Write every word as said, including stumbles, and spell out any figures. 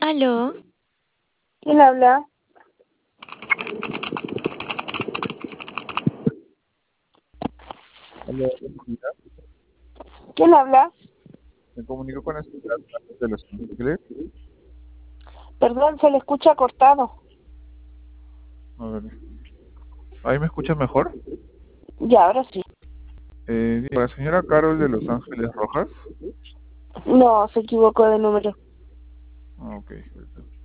Aló, ¿Quién habla? Hola, buenos días. ¿Quién habla? Me comunico con la señora de Los Ángeles. Perdón, se le escucha cortado. A ver, ¿ahí me escuchas mejor? Ya, ahora sí. Eh, digo, la señora Carol de Los Ángeles Rojas. No, se equivocó de número. Ah, ok.